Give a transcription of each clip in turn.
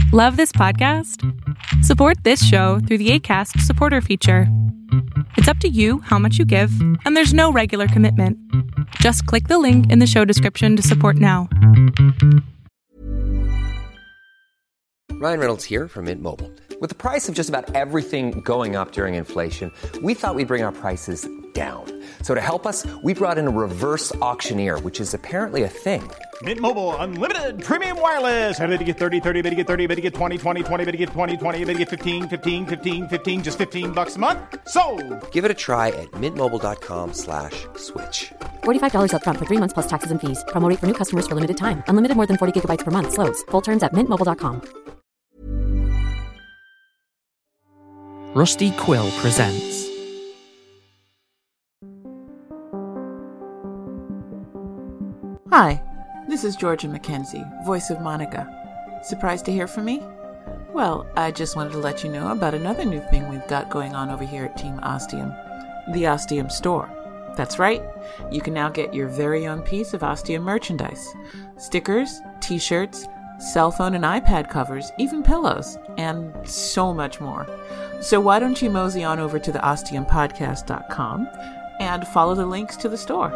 Love this podcast? Support this show through the Acast supporter feature. It's up to you how much you give, and there's no regular commitment. Just click the link in the show description to support now. Ryan Reynolds here from Mint Mobile. With the price of just about everything going up during inflation, we thought we'd bring our prices down. So to help us, we brought in a reverse auctioneer, which is apparently a thing. Mint Mobile Unlimited Premium Wireless. How to get 30, 30, bit to get 30, bit to get 20, 20, 20, bit to get 20, 20, bit to get 15, 15, 15, 15, just $15 a month? Sold! Give it a try at mintmobile.com/switch. $45 up front for 3 months plus taxes and fees. Promo rate for new customers for limited time. Unlimited more than 40 gigabytes per month. Slows full terms at mintmobile.com. Rusty Quill presents Hi, this is Georgia Mackenzie, voice of Monica. Surprised to hear from me? Well, I just wanted to let you know about another new thing we've got going on over here at Team Ostium, the Ostium Store. That's right, you can now get your very own piece of Ostium merchandise. Stickers, t-shirts, cell phone and iPad covers, even pillows, and so much more. So why don't you mosey on over to the ostiumpodcast.com and follow the links to the store.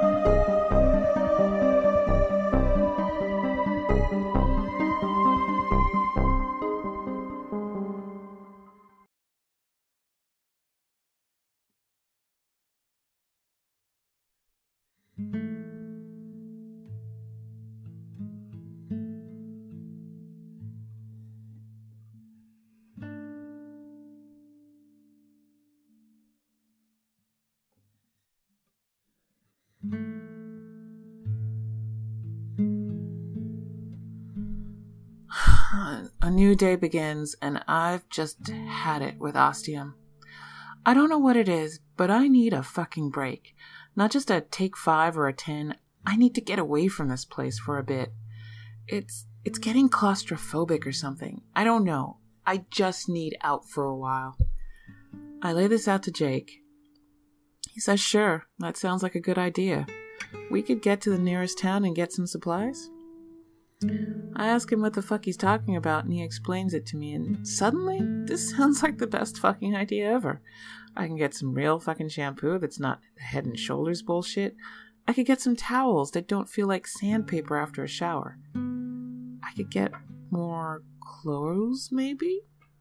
A new day begins, and I've just had it with Ostium. I don't know what it is, but I need a fucking break. Not just a take 5 or a 10. I need to get away from this place for a bit. It's getting claustrophobic or something. I don't know. I just need out for a while. I lay this out to Jake. He says, sure, that sounds like a good idea. We could get to the nearest town and get some supplies. I ask him what the fuck he's talking about, and he explains it to me, and suddenly, this sounds like the best fucking idea ever. I can get some real fucking shampoo that's not Head and Shoulders bullshit. I could get some towels that don't feel like sandpaper after a shower. I could get more clothes, maybe?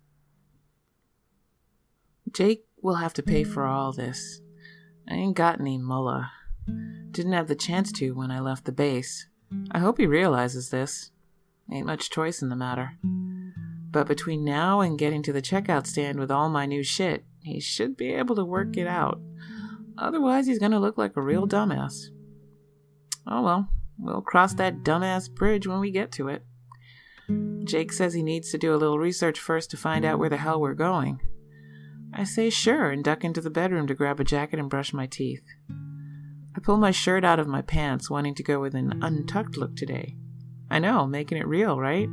Jake will have to pay for all this. I ain't got any mullah. Didn't have the chance to when I left the base. I hope he realizes this. Ain't much choice in the matter. But between now and getting to the checkout stand with all my new shit, he should be able to work it out. Otherwise, he's gonna look like a real dumbass. Oh well, we'll cross that dumbass bridge when we get to it. Jake says he needs to do a little research first to find out where the hell we're going. I say sure and duck into the bedroom to grab a jacket and brush my teeth. I pull my shirt out of my pants, wanting to go with an untucked look today. I know, making it real, right?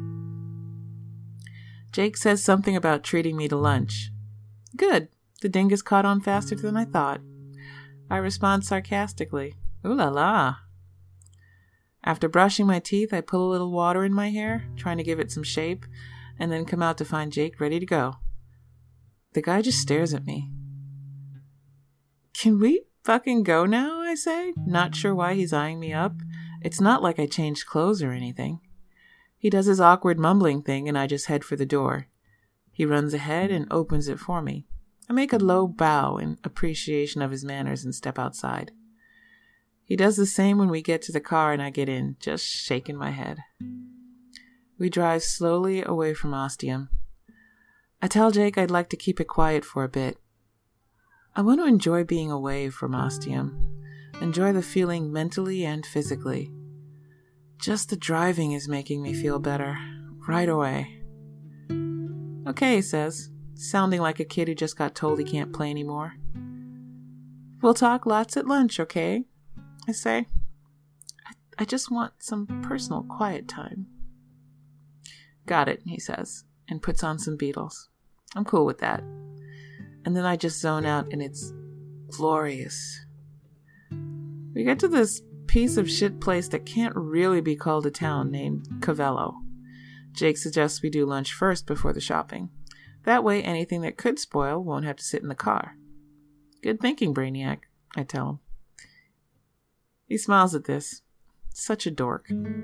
Jake says something about treating me to lunch. Good. The dingus caught on faster than I thought. I respond sarcastically. Ooh la la. After brushing my teeth, I pull a little water in my hair, trying to give it some shape, and then come out to find Jake ready to go. The guy just stares at me. Can we fucking go now, I say, not sure why he's eyeing me up. It's not like I changed clothes or anything. He does his awkward mumbling thing, and I just head for the door. He runs ahead and opens it for me. I make a low bow in appreciation of his manners and step outside. He does the same when we get to the car and I get in, just shaking my head. We drive slowly away from Ostium. I tell Jake I'd like to keep it quiet for a bit. I want to enjoy being away from Ostium. Enjoy the feeling mentally and physically. Just the driving is making me feel better. Right away. Okay, he says, sounding like a kid who just got told he can't play anymore. We'll talk lots at lunch, okay? I say. I just want some personal quiet time. Got it, he says, and puts on some Beatles. I'm cool with that. And then I just zone out, and it's glorious. We get to this piece of shit place that can't really be called a town named Cavello. Jake suggests we do lunch first before the shopping. That way, anything that could spoil won't have to sit in the car. Good thinking, Brainiac, I tell him. He smiles at this. Such a dork.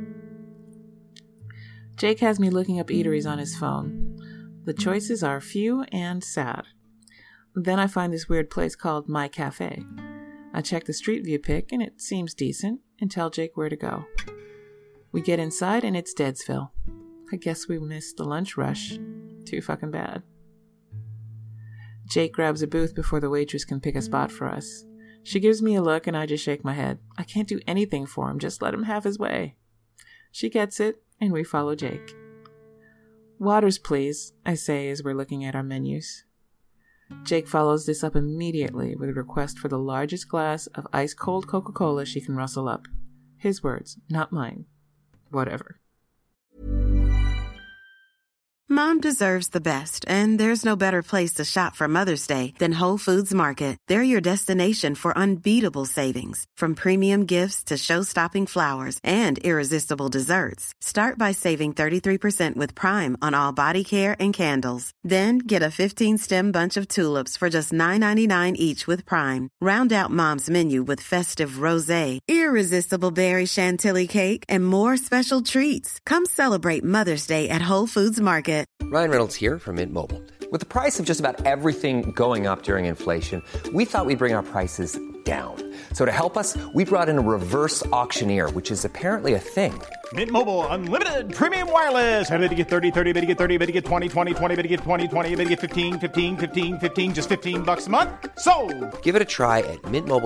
Jake has me looking up eateries on his phone. The choices are few and sad. Then I find this weird place called My Cafe. I check the Street View pic and it seems decent and tell Jake where to go. We get inside and it's Deadsville. I guess we missed the lunch rush. Too fucking bad. Jake grabs a booth before the waitress can pick a spot for us. She gives me a look and I just shake my head. I can't do anything for him, just let him have his way. She gets it and we follow Jake. Waters, please, I say as we're looking at our menus. Jake follows this up immediately with a request for the largest glass of ice-cold Coca-Cola she can rustle up. His words, not mine. Whatever. Mom deserves the best, and there's no better place to shop for Mother's Day than Whole Foods Market. They're your destination for unbeatable savings, from premium gifts to show-stopping flowers and irresistible desserts. Start by saving 33% with Prime on all body care and candles. Then get a 15-stem bunch of tulips for just $9.99 each with Prime. Round out Mom's menu with festive rosé, irresistible berry chantilly cake, and more special treats. Come celebrate Mother's Day at Whole Foods Market. Ryan Reynolds here from Mint Mobile. With the price of just about everything going up during inflation, we thought we'd bring our prices down. So to help us, we brought in a reverse auctioneer, which is apparently a thing. Mint Mobile Unlimited Premium Wireless. How to get 30, 30, how to get 30, how to get 20, 20, 20, how to get 20, 20, how to get 15, 15, 15, 15, just $15 a month? Sold! Give it a try at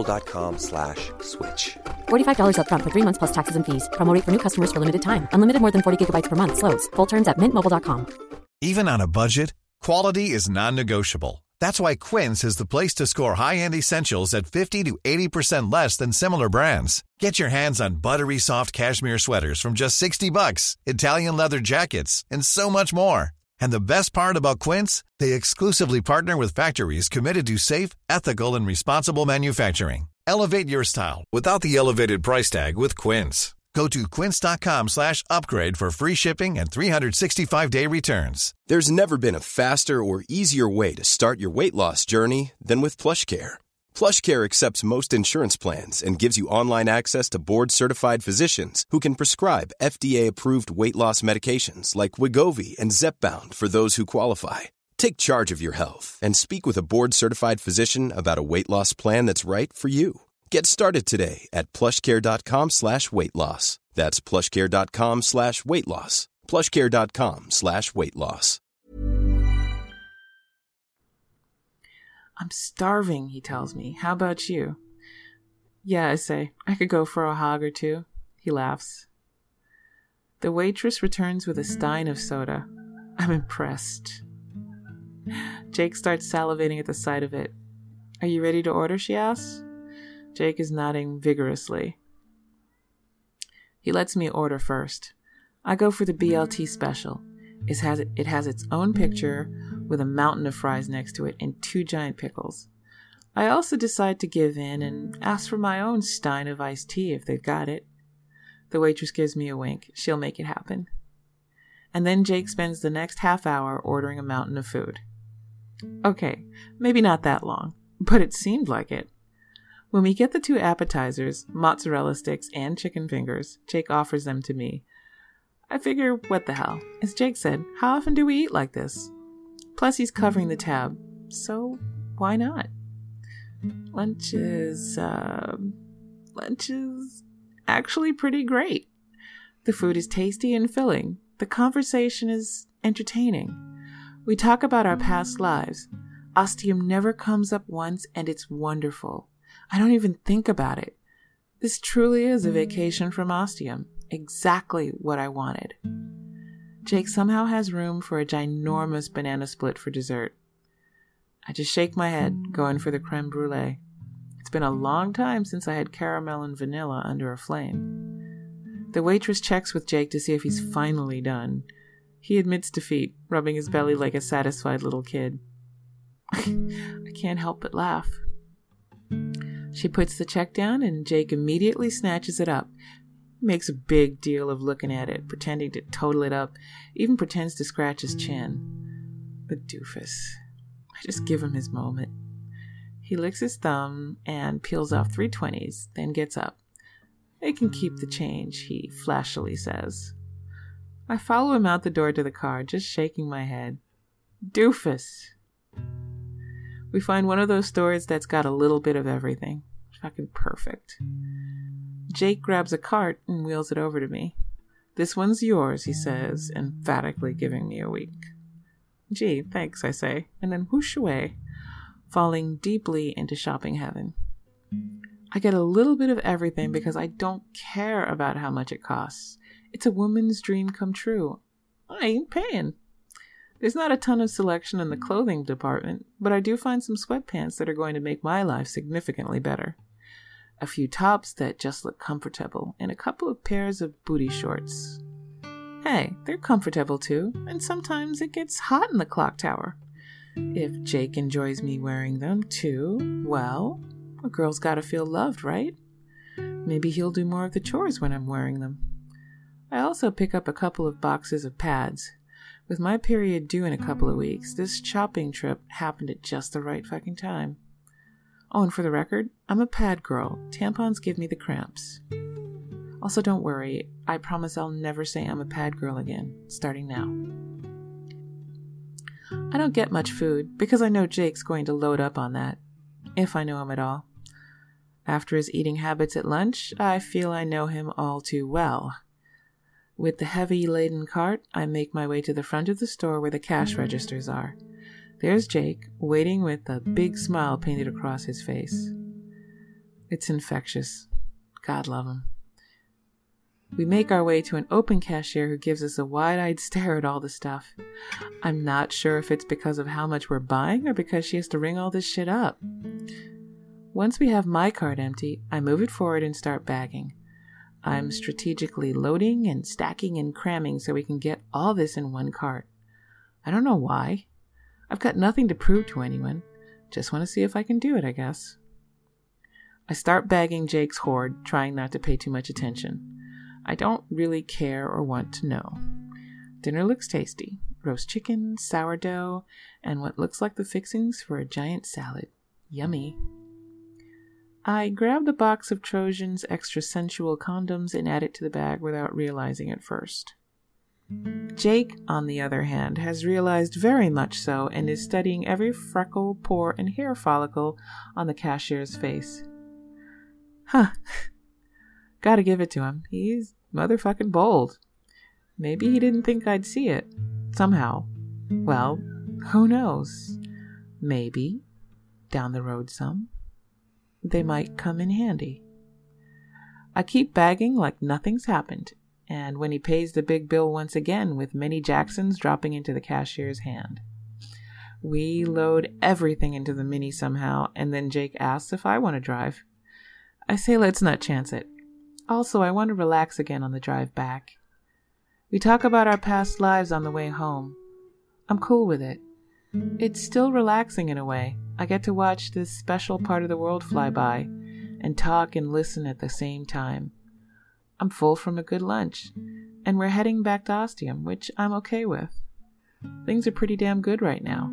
mintmobile.com/switch. $45 up front for 3 months plus taxes and fees. Promo rate for new customers for limited time. Unlimited more than 40 gigabytes per month. Slows full terms at mintmobile.com. Even on a budget, quality is non-negotiable. That's why Quince is the place to score high-end essentials at 50 to 80% less than similar brands. Get your hands on buttery soft cashmere sweaters from just $60, Italian leather jackets, and so much more. And the best part about Quince, they exclusively partner with factories committed to safe, ethical, and responsible manufacturing. Elevate your style without the elevated price tag with Quince. Go to quince.com/upgrade for free shipping and 365-day returns. There's never been a faster or easier way to start your weight loss journey than with PlushCare. PlushCare accepts most insurance plans and gives you online access to board-certified physicians who can prescribe FDA-approved weight loss medications like Wegovy and Zepbound for those who qualify. Take charge of your health and speak with a board-certified physician about a weight loss plan that's right for you. Get started today at plushcare.com/weightloss. That's plushcare.com/weightloss. plushcare.com/weightloss. I'm starving, he tells me. How about you? Yeah, I say. I could go for a hog or two. He laughs. The waitress returns with a stein of soda. I'm impressed. Jake starts salivating at the sight of it. Are you ready to order, she asks. Jake is nodding vigorously. He lets me order first. I go for the BLT special. It has its own picture with a mountain of fries next to it and 2 giant pickles. I also decide to give in and ask for my own stein of iced tea if they've got it. The waitress gives me a wink. She'll make it happen. And then Jake spends the next half hour ordering a mountain of food. Okay, maybe not that long, but it seemed like it. When we get the 2 appetizers, mozzarella sticks, and chicken fingers, Jake offers them to me. I figure, what the hell? As Jake said, how often do we eat like this? Plus, he's covering the tab, so why not? Lunch is actually pretty great. The food is tasty and filling. The conversation is entertaining. We talk about our past lives. Ostium never comes up once, and it's wonderful. I don't even think about it. This truly is a vacation from Ostium. Exactly what I wanted. Jake somehow has room for a ginormous banana split for dessert. I just shake my head, going for the creme brulee. It's been a long time since I had caramel and vanilla under a flame. The waitress checks with Jake to see if he's finally done. He admits defeat, rubbing his belly like a satisfied little kid. I can't help but laugh. She puts the check down and Jake immediately snatches it up. He makes a big deal of looking at it, pretending to total it up, even pretends to scratch his chin. The doofus. I just give him his moment. He licks his thumb and peels off 3 20s, then gets up. They can keep the change, he flashily says. I follow him out the door to the car, just shaking my head. Doofus. We find one of those stores that's got a little bit of everything. Fucking perfect. Jake grabs a cart and wheels it over to me. This one's yours, he says, emphatically giving me a wink. Gee, thanks, I say, and then whoosh away, falling deeply into shopping heaven. I get a little bit of everything because I don't care about how much it costs. It's a woman's dream come true. I ain't paying. There's not a ton of selection in the clothing department, but I do find some sweatpants that are going to make my life significantly better. A few tops that just look comfortable, and a couple of pairs of booty shorts. Hey, they're comfortable too, and sometimes it gets hot in the clock tower. If Jake enjoys me wearing them too, well, a girl's gotta feel loved, right? Maybe he'll do more of the chores when I'm wearing them. I also pick up a couple of boxes of pads. With my period due in a couple of weeks, this shopping trip happened at just the right fucking time. Oh, and for the record, I'm a pad girl. Tampons give me the cramps. Also, don't worry. I promise I'll never say I'm a pad girl again, starting now. I don't get much food because I know Jake's going to load up on that, if I know him at all. After his eating habits at lunch, I feel I know him all too well. With the heavy laden cart, I make my way to the front of the store where the cash registers are. There's Jake, waiting with a big smile painted across his face. It's infectious. God love him. We make our way to an open cashier who gives us a wide-eyed stare at all the stuff. I'm not sure if it's because of how much we're buying or because she has to ring all this shit up. Once we have my cart empty, I move it forward and start bagging. I'm strategically loading and stacking and cramming so we can get all this in one cart. I don't know why. I've got nothing to prove to anyone. Just want to see if I can do it, I guess. I start bagging Jake's hoard, trying not to pay too much attention. I don't really care or want to know. Dinner looks tasty. Roast chicken, sourdough, and what looks like the fixings for a giant salad. Yummy. I grab the box of Trojan's extra sensual condoms and add it to the bag without realizing it first. Jake, on the other hand, has realized very much so and is studying every freckle, pore, and hair follicle on the cashier's face. Huh. Gotta give it to him. He's motherfucking bold. Maybe he didn't think I'd see it. Somehow. Well, who knows? Maybe, down the road some, they might come in handy. I keep bagging like nothing's happened, and when he pays the big bill once again with many Jacksons dropping into the cashier's hand. We load everything into the Mini somehow, and then Jake asks if I want to drive. I say let's not chance it. Also, I want to relax again on the drive back. We talk about our past lives on the way home. I'm cool with it. It's still relaxing in a way. I get to watch this special part of the world fly by and talk and listen at the same time. I'm full from a good lunch, and we're heading back to Ostium, which I'm okay with. Things are pretty damn good right now.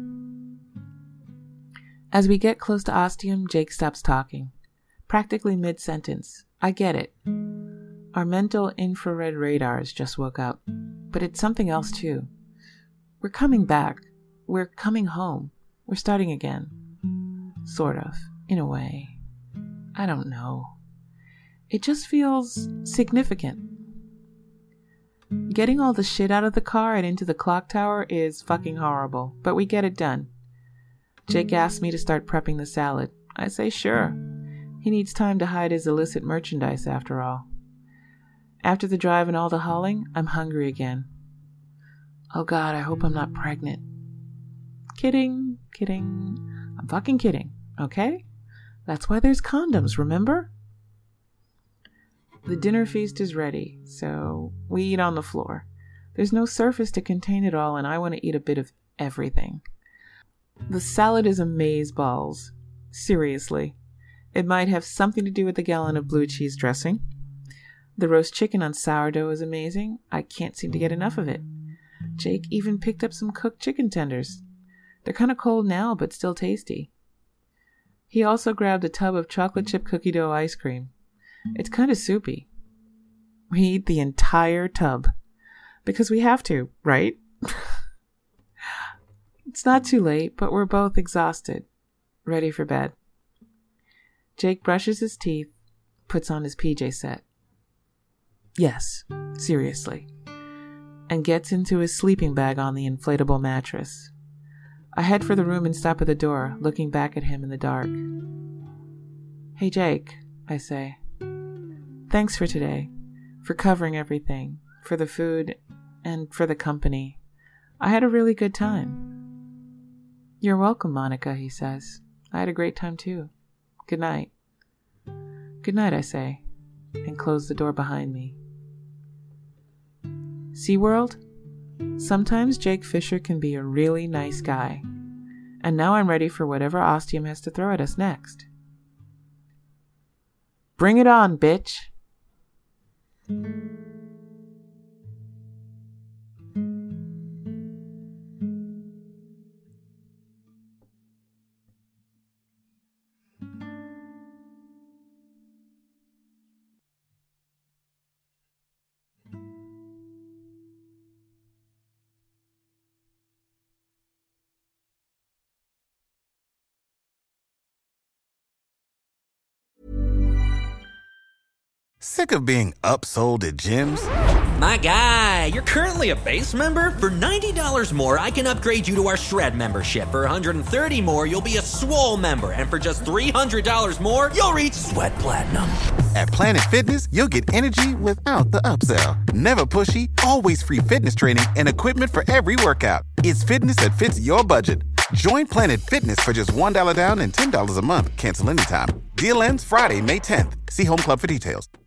As we get close to Ostium, Jake stops talking, practically mid-sentence. I get it. Our mental infrared radars just woke up, but it's something else too. We're coming back. We're coming home. We're starting again. Sort of, in a way. I don't know. It just feels significant. Getting all the shit out of the car and into the clock tower is fucking horrible, but we get it done. Jake asks me to start prepping the salad. I say sure. He needs time to hide his illicit merchandise after all. After the drive and all the hauling, I'm hungry again. Oh God, I hope I'm not pregnant. Kidding. I'm fucking kidding, okay? That's why there's condoms, remember? The dinner feast is ready, so we eat on the floor. There's no surface to contain it all, and I want to eat a bit of everything. The salad is amazeballs. Seriously. It might have something to do with the gallon of blue cheese dressing. The roast chicken on sourdough is amazing. I can't seem to get enough of it. Jake even picked up some cooked chicken tenders. They're kind of cold now, but still tasty. He also grabbed a tub of chocolate chip cookie dough ice cream. It's kind of soupy. We eat the entire tub. Because we have to, right? It's not too late, but we're both exhausted. Ready for bed. Jake brushes his teeth, puts on his PJ set. Yes, seriously. And gets into his sleeping bag on the inflatable mattress. I head for the room and stop at the door, looking back at him in the dark. Hey, Jake, I say. Thanks for today, for covering everything, for the food, and for the company. I had a really good time. You're welcome, Monica, he says. I had a great time too. Good night. Good night, I say, and close the door behind me. SeaWorld? Sometimes Jake Fisher can be a really nice guy. And now I'm ready for whatever Ostium has to throw at us next. Bring it on, bitch! Sick of being upsold at gyms? My guy, you're currently a base member. For $90 more, I can upgrade you to our Shred membership. For $130 more, you'll be a Swole member. And for just $300 more, you'll reach Sweat Platinum. At Planet Fitness, you'll get energy without the upsell. Never pushy, always free fitness training and equipment for every workout. It's fitness that fits your budget. Join Planet Fitness for just $1 down and $10 a month. Cancel anytime. Deal ends Friday, May 10th. See Home Club for details.